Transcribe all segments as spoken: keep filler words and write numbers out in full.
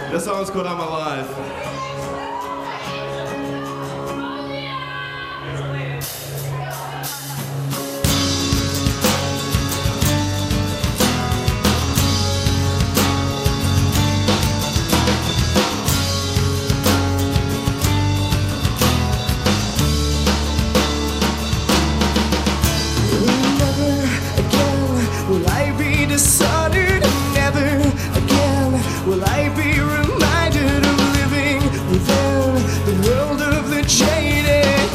This song's called I'm Alive. Will I be dishonored? Never again will I be reminded of living within the world of the jaded.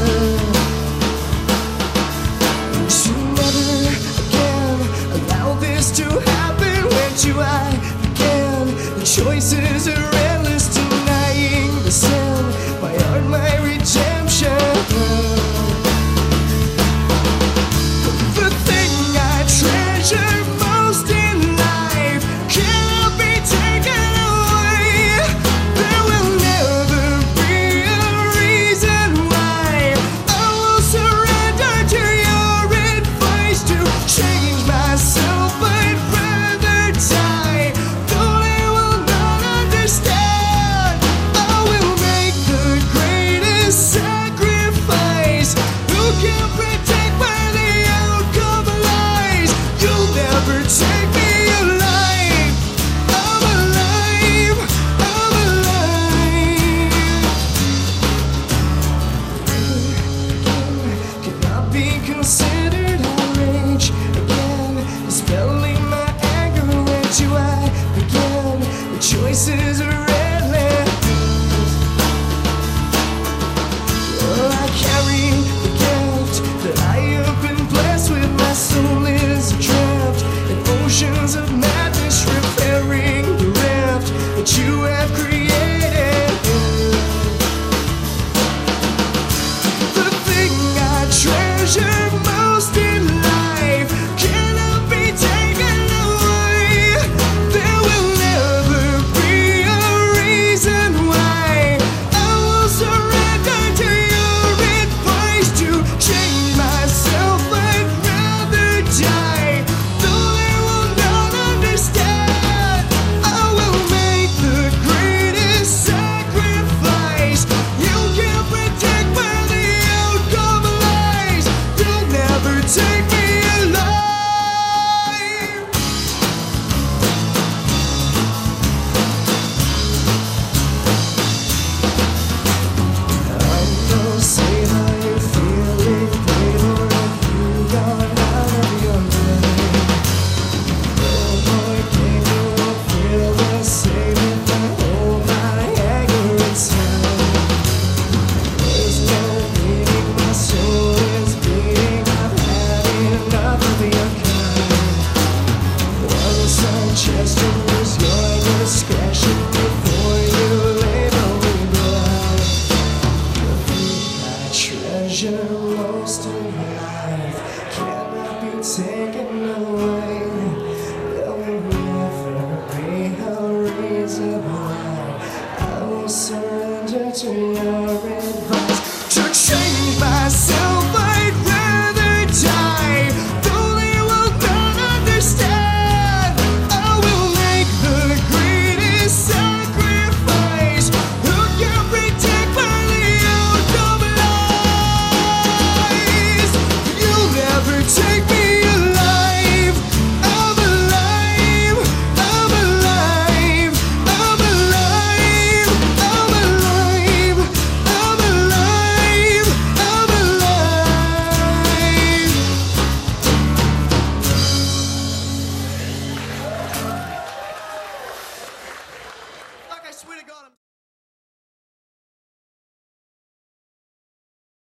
To never again allow this to happen. When do I begin? The choices are endless, denying the sin. My art, my redemption. Most in life cannot be taken away. There will never be a reason why I will surrender to your advice to change myself. I'd rather die, though they will not understand. I will make the greatest sacrifice. Who can protect where the outcome lies? You'll never take me alive. I'm alive. I'm alive. Cannot be considered outrage. Again, dispelling my anger. Where do I begin? The choices are endless. Oh, I carry the gift that I have been blessed with. My soul is trapped in oceans of madness, repairing the rift that you have created. The thing I treasure most in life cannot be taken away. There will never be a reason why I will surrender to your advice to change myself. I'd rather die, though they will not understand. I will make the greatest sacrifice. You can't protect where the outcome lies. You'll never take me alive. I know, say how you're feeling, babe, or if you got out of your mind. Oh boy, can you feel the same if I hold my anger inside? There's no meaning, my soul is bleeding. I've had enough of your kind. Once I just to lose your discretion before you label me blind. The thing I treasure most in life cannot be taken away. There will never be a reason why I will surrender to your advice to change myself. I'd rather die, though they will not understand. I will make the greatest sacrifice. Who can protect where the outcome lies? You'll never take me alive. I'm alive. I'm alive. I'm alive. I'm alive. I'm alive. I'm alive. Like I swear to God, I'm